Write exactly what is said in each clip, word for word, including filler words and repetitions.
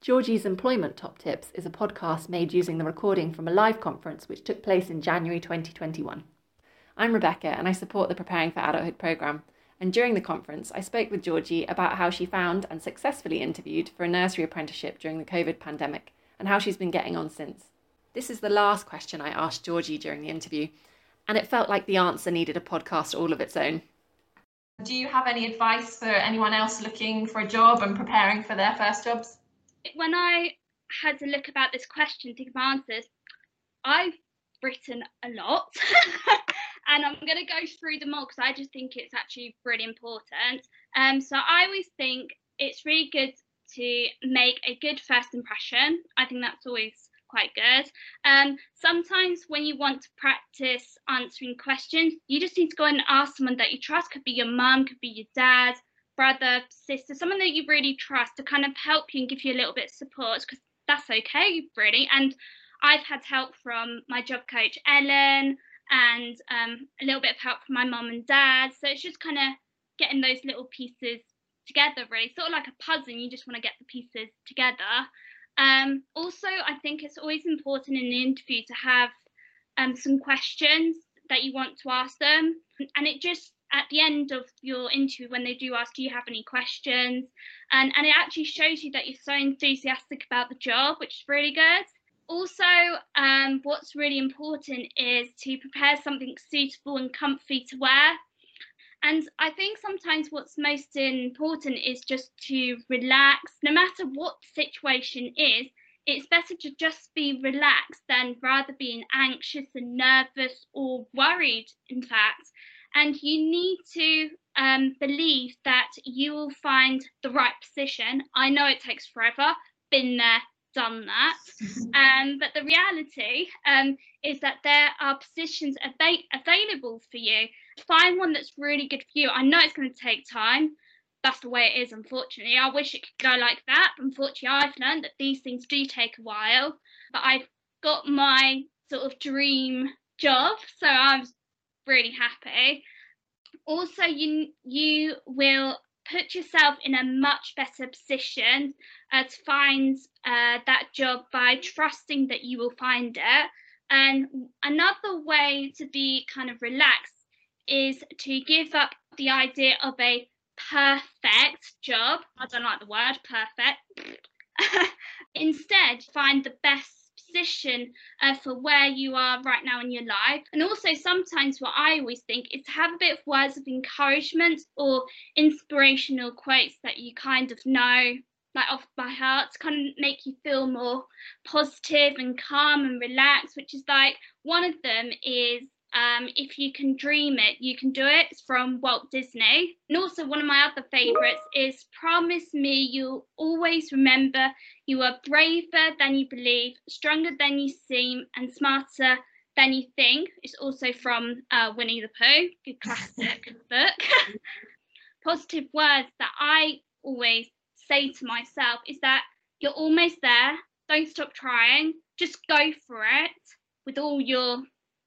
Georgie's Employment Top Tips is a podcast made using the recording from a live conference which took place in January twenty twenty-one. I'm Rebecca and I support the Preparing for Adulthood programme, and during the conference I spoke with Georgie about how she found and successfully interviewed for a nursery apprenticeship during the COVID pandemic and how she's been getting on since. This is the last question I asked Georgie during the interview, and it felt like the answer needed a podcast all of its own. Do you have any advice for anyone else looking for a job and preparing for their first jobs? When I had to look about this question, think of answers, I've written a lot and I'm going to go through them all because I just think it's actually really important. Um, so I always think it's really good to make a good first impression. I think that's always quite good. Um, sometimes when you want to practice answering questions, you just need to go and ask someone that you trust. Could be your mum, could be your dad, brother, sister, someone that you really trust to kind of help you and give you a little bit of support, because that's okay, really. And I've had help from my job coach, Ellen, and um, a little bit of help from my mum and dad. So it's just kind of getting those little pieces together, really. Sort of like a puzzle, and you just want to get the pieces together. Um, also, I think it's always important in the interview to have um, some questions that you want to ask them. And it just, at the end of your interview, when they do ask, do you have any questions? And, and it actually shows you that you're so enthusiastic about the job, which is really good. Also, um, what's really important is to prepare something suitable and comfy to wear. And I think sometimes what's most important is just to relax. No matter what the situation is, it's better to just be relaxed than rather being anxious and nervous or worried, in fact. And you need to um, believe that you will find the right position. I know it takes forever, been there, done that. Um, but the reality um, is that there are positions av- available for you. Find one that's really good for you. I know it's going to take time. That's the way it is, unfortunately. I wish it could go like that. Unfortunately, I've learned that these things do take a while. But I've got my sort of dream job, so I'm really happy. Also, you you will put yourself in a much better position uh, to find uh, that job by trusting that you will find it. And another way to be kind of relaxed is to give up the idea of a perfect job. I don't like the word perfect. Instead, find the best position uh, for where you are right now in your life. And also sometimes what I always think is to have a bit of words of encouragement or inspirational quotes that you kind of know like off by heart to kind of make you feel more positive and calm and relaxed, which is like one of them is um if you can dream it, you can do it. It's from Walt Disney. And also one of my other favorites is promise me you'll always remember you are braver than you believe, stronger than you seem, and smarter than you think. It's also from uh, Winnie the Pooh, good classic book. Positive words that I always say to myself is that you're almost there, don't stop trying, just go for it with all your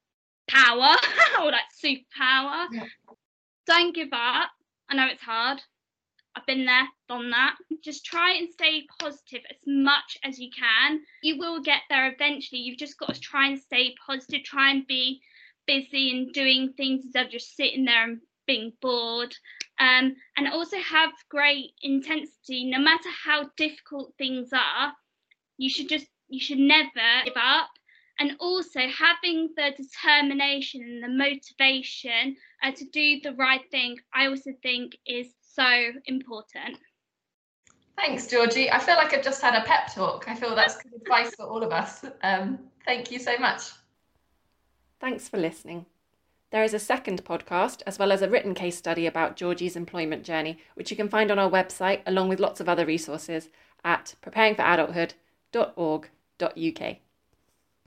power or that superpower. Yeah. Don't give up. I know it's hard. I've been there, done that. Just try and stay positive as much as you can. You will get there eventually. You've just got to try and stay positive, try and be busy and doing things instead of just sitting there and being bored. Um, and also have great intensity. No matter how difficult things are, you should just you should never give up. And also having the determination and the motivation uh, to do the right thing, I also think is so important. Thanks, Georgie. I feel like I've just had a pep talk. I feel that's good advice for all of us. Um, thank you so much. Thanks for listening. There is a second podcast, as well as a written case study about Georgie's employment journey, which you can find on our website, along with lots of other resources at preparing for adulthood dot org dot U K.